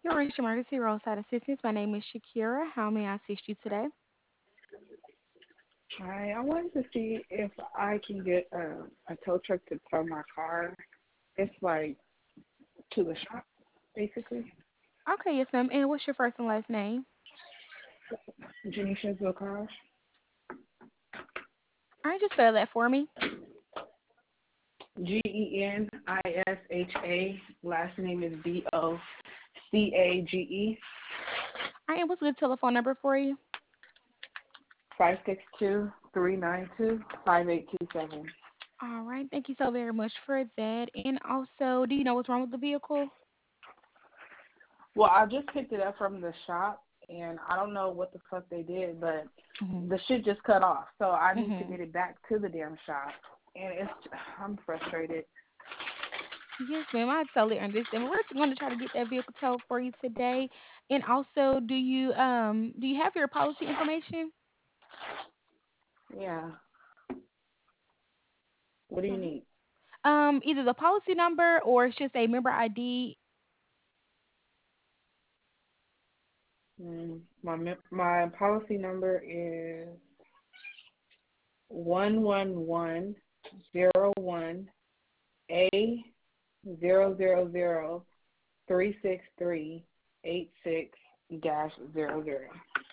You're reaching Emergency Roadside Assistance. My name is Shakira. How may I assist you today? Hi, I wanted to see if I can get a tow truck to tow my car. It's like to the shop, basically. Okay, yes, ma'am. And what's your first and last name? Janisha Cars. All right, just spell that for me. Genisha. Last name is Bocage. All right, and what's a good telephone number for you? 562-392-5827. All right, thank you so very much for that. And also, do you know what's wrong with the vehicle? Well, I just picked it up from the shop, and I don't know what the fuck they did, but Mm-hmm. the shit just cut off. So I need to Mm-hmm. get it back to the damn shop, and I'm frustrated. Yes, ma'am. I totally understand. We're going to try to get that vehicle towed for you today. And also, do you have your policy information? Yeah. What do All you right. need? Either the policy number or it's just a member ID. My policy number is 111-000-363-86-00.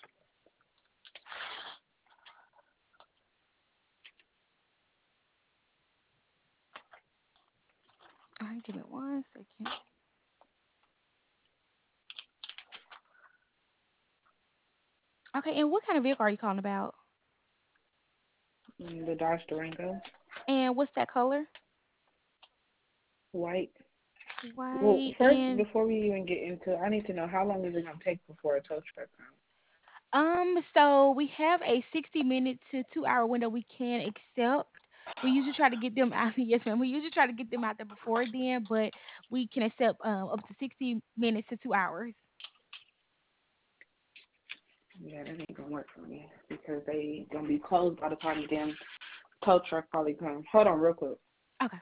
All right, give me 1 second. Okay, and what kind of vehicle are you calling about? The Dodge Durango, And what's that color? white. Well, White. first, And before we even get into it, I need to know how long is it gonna take before a tow truck comes? so we have a 60-minute to 2 hour window we can accept. We usually try to get them out. Yes, ma'am. We usually try to get them out there before then, but we can accept up to 60 minutes to 2 hours. Yeah, that ain't gonna work for me because they gonna be closed by the time the damn tow truck probably comes. Hold on, real quick. Okay.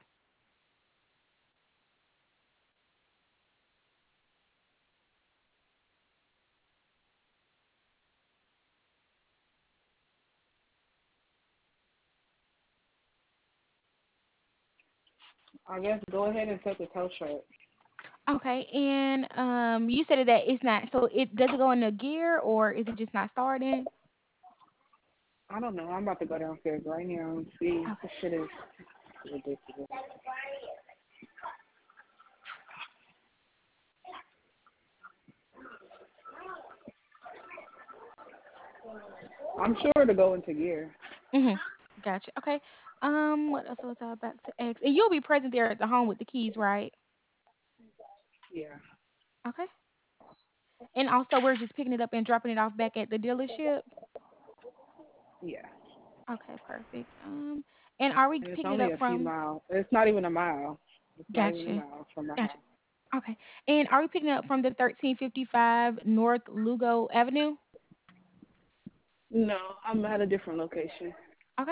I guess go ahead and take the tow truck. Okay. And you said that it's not. So it does it go in the gear or is it just not starting? I don't know. I'm about to go downstairs right now and see. Okay. This shit is ridiculous. I'm sure to go into gear. Mhm. Gotcha. Okay. What else was I about to ask? And you'll be present there at the home with the keys, right? Yeah. Okay. And also, we're just picking it up and dropping it off back at the dealership. Yeah. Okay, perfect. And are we And it's picking it only up a few from? miles. It's not even a mile. It's not even a Gotcha. mile from my Gotcha. house. Okay. And are we picking it up from the 1355 North Lugo Avenue? No, I'm at a different location. Okay.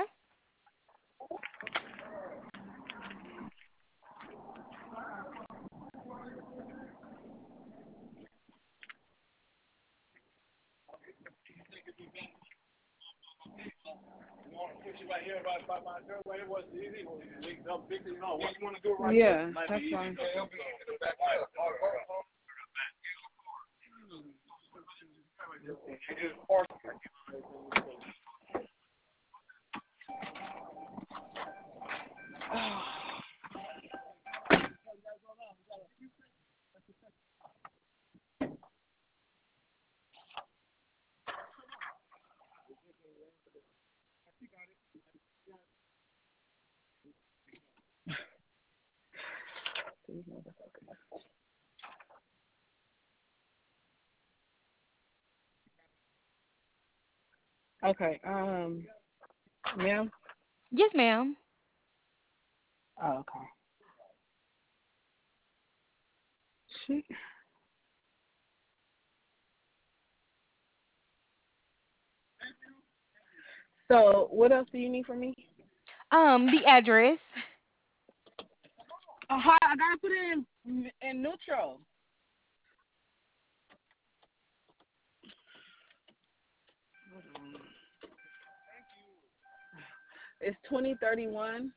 Yeah, that's fine. Okay. Ma'am. Yes, ma'am. Oh, okay. Shit. So, what else do you need from me? The address. Oh, hi, I gotta put it in neutral. It's 2031.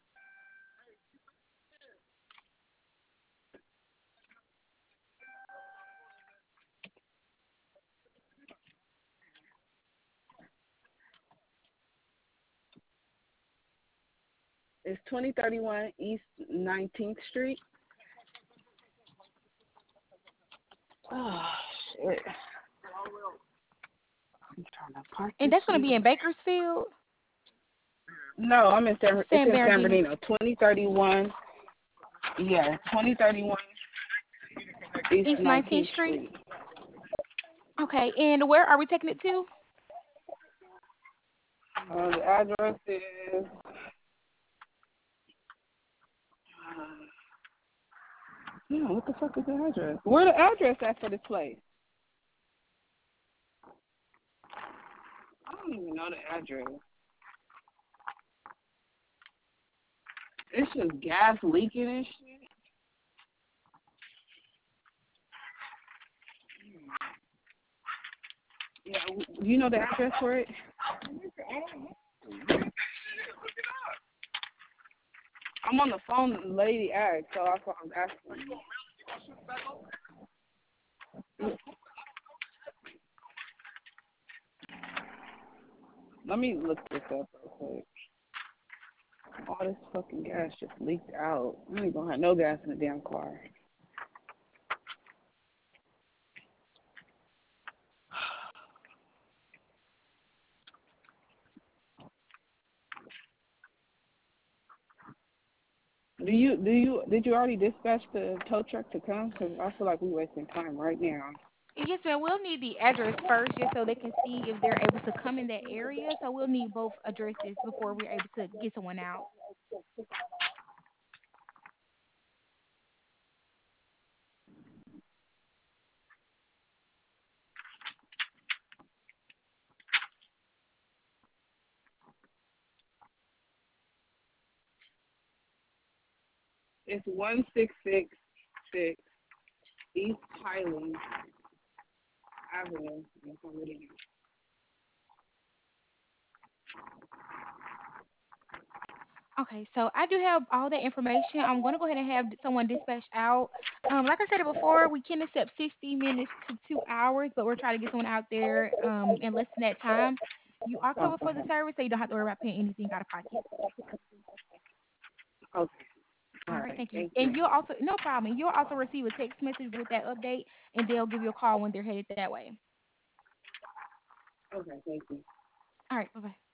It's 2031 East 19th Street. Oh shit! I'm trying to park And this that's gonna shit. be in Bakersfield, No, I'm in San. It's San in San Bernardino, Bernardino. 2031. Yeah, 2031 East East 19th 19th Street. Street. Okay, and where are we taking it to? The address is. Yeah, what the fuck is the address? Where the address at for this place? I don't even know the address. It's just gas leaking and shit. Yeah, you know the address for it? I'm on the phone. The lady asked, so that's what I'm asking. Let me look this up real quick. All this fucking gas just leaked out. I ain't gonna have no gas in the damn car. Did you already dispatch the tow truck to come? Cause I feel like we wasting time right now. Yes, ma'am. We'll need the address first, just so they can see if they're able to come in that area. So we'll need both addresses before we're able to get someone out. It's 1666 East Highland Avenue. Okay, so I do have all that information. I'm going to go ahead and have someone dispatched out. Like I said before, we can accept 60 minutes to 2 hours, but we're trying to get someone out there in less than that time. You are covered for the Okay. service, so you don't have to worry about paying anything out of pocket. Okay. All All right, right. thank you. Thank you. And you'll also, no problem. You'll also receive a text message with that update, and they'll give you a call when they're headed that way. Okay. Thank you. All right, bye bye.